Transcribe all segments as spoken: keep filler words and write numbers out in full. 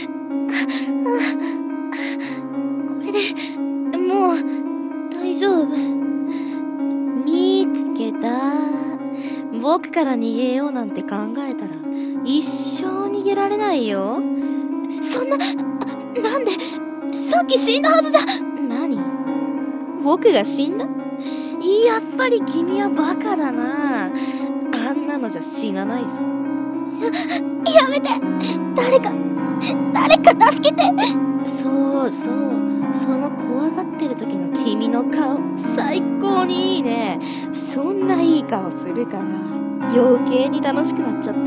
これでもう大丈夫。見つけた。僕から逃げようなんて考えたら一生逃げられないよ。そんな、なんで、さっき死んだはずじゃ。何？僕が死んだ？やっぱり君はバカだな。あんなのじゃ死なないぞ。や、やめて。誰か、誰か助けて。そうそう。その怖がってる時の君の顔、最高にいいね。そんないい顔するから余計に楽しくなっちゃった。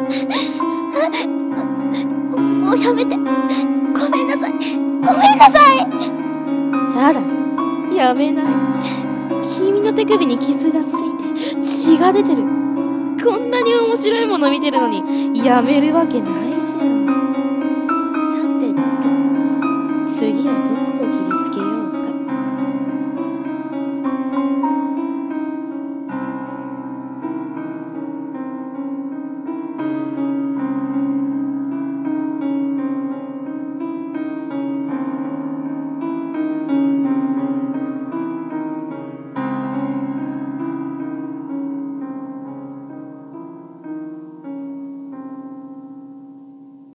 もうやめて。ごめんなさい。ごめんなさい。あら、やめない。君の手首に傷がついて血が出てる。こんなに面白いもの見てるのにやめるわけないじゃん。